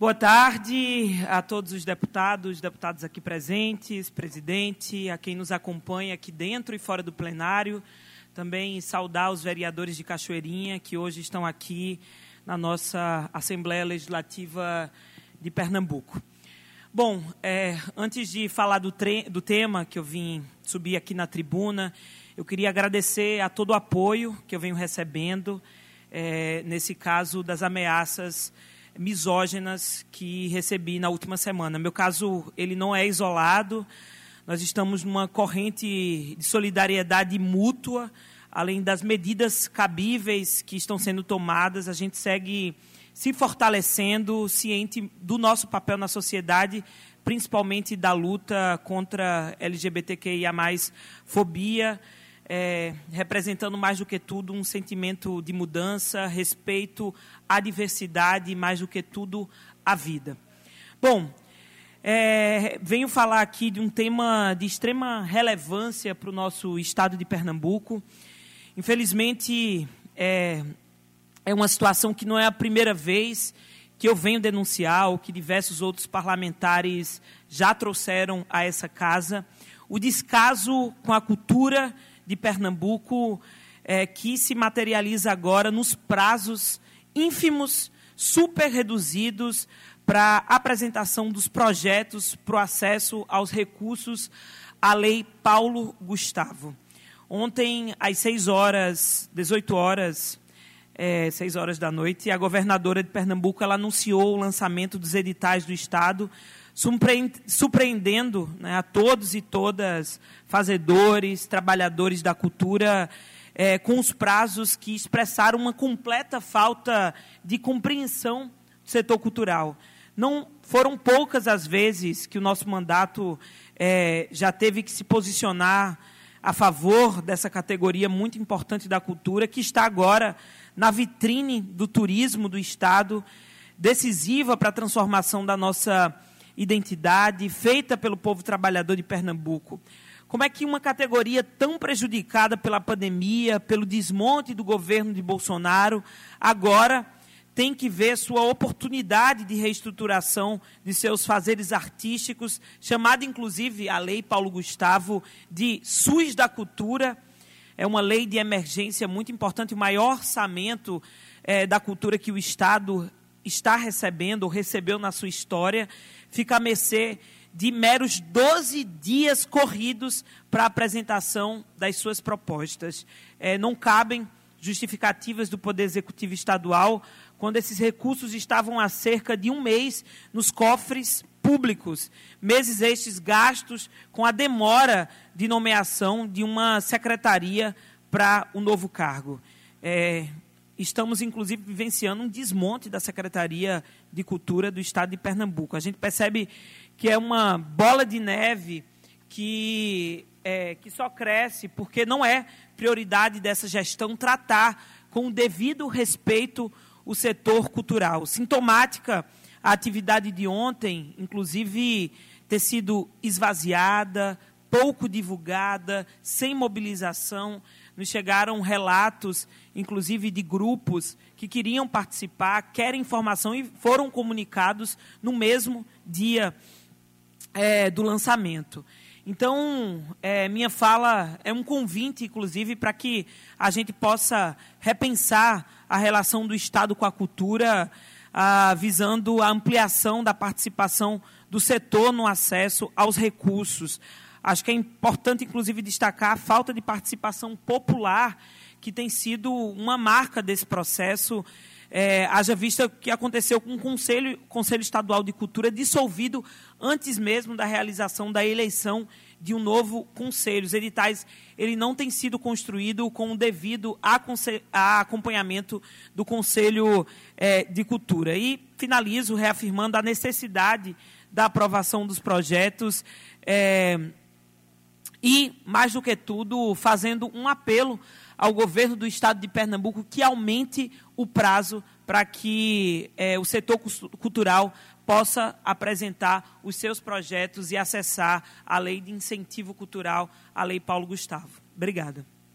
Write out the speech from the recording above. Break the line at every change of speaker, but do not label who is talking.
Boa tarde a todos os deputados aqui presentes, presidente, a quem nos acompanha aqui dentro e fora do plenário. Também saudar os vereadores de Cachoeirinha, que hoje estão aqui na nossa Assembleia Legislativa de Pernambuco. Bom, antes de falar do tema que eu vim subir aqui na tribuna, eu queria agradecer a todo o apoio que eu venho recebendo, nesse caso das ameaças misóginas que recebi na última semana. Meu caso, ele não é isolado, nós estamos numa corrente de solidariedade mútua, além das medidas cabíveis que estão sendo tomadas, a gente segue se fortalecendo, ciente do nosso papel na sociedade, principalmente da luta contra LGBTQIA+, fobia, representando mais do que tudo um sentimento de mudança, respeito à diversidade e, mais do que tudo, à vida. Bom, venho falar aqui de um tema de extrema relevância para o nosso estado de Pernambuco. Infelizmente, é uma situação que não é a primeira vez que eu venho denunciar, ou que diversos outros parlamentares já trouxeram a essa casa, o descaso com a cultura de Pernambuco, que se materializa agora nos prazos ínfimos, super reduzidos, para a apresentação dos projetos para o acesso aos recursos à Lei Paulo Gustavo. Ontem, às 6 horas da noite, a governadora de Pernambuco ela anunciou o lançamento dos editais do Estado, surpreendendo, né, a todos e todas, fazedores, trabalhadores da cultura, com os prazos que expressaram uma completa falta de compreensão do setor cultural. Não foram poucas as vezes que o nosso mandato já teve que se posicionar a favor dessa categoria muito importante da cultura, que está agora na vitrine do turismo do Estado, decisiva para a transformação da nossa identidade, feita pelo povo trabalhador de Pernambuco. Como é que uma categoria tão prejudicada pela pandemia, pelo desmonte do governo de Bolsonaro, agora tem que ver sua oportunidade de reestruturação de seus fazeres artísticos, chamada, inclusive, a Lei Paulo Gustavo, de SUS da Cultura. É uma lei de emergência muito importante, o maior orçamento da cultura que o Estado está recebendo, ou recebeu na sua história, fica à mercê de meros 12 dias corridos para a apresentação das suas propostas. Não cabem justificativas do Poder Executivo Estadual, quando esses recursos estavam há cerca de um mês nos cofres públicos, meses estes gastos com a demora de nomeação de uma secretaria para o novo cargo. Estamos, inclusive, vivenciando um desmonte da Secretaria de Cultura do Estado de Pernambuco. A gente percebe que é uma bola de neve que só cresce porque não é prioridade dessa gestão tratar com o devido respeito o setor cultural. Sintomática a atividade de ontem, inclusive, ter sido esvaziada, pouco divulgada, sem mobilização. Nos chegaram relatos, inclusive, de grupos que queriam participar, querem informação e foram comunicados no mesmo dia do lançamento. Então, minha fala é um convite, inclusive, para que a gente possa repensar a relação do Estado com a cultura, visando a ampliação da participação do setor no acesso aos recursos. Acho que é importante, inclusive, destacar a falta de participação popular, que tem sido uma marca desse processo, haja vista que aconteceu com o Conselho Estadual de Cultura dissolvido antes mesmo da realização da eleição de um novo conselho. Os editais ele não tem sido construído com o devido acompanhamento do Conselho de Cultura. E finalizo reafirmando a necessidade da aprovação dos projetos e, mais do que tudo, fazendo um apelo ao governo do Estado de Pernambuco que aumente o prazo para que o setor cultural possa apresentar os seus projetos e acessar a Lei de Incentivo Cultural, a Lei Paulo Gustavo. Obrigada.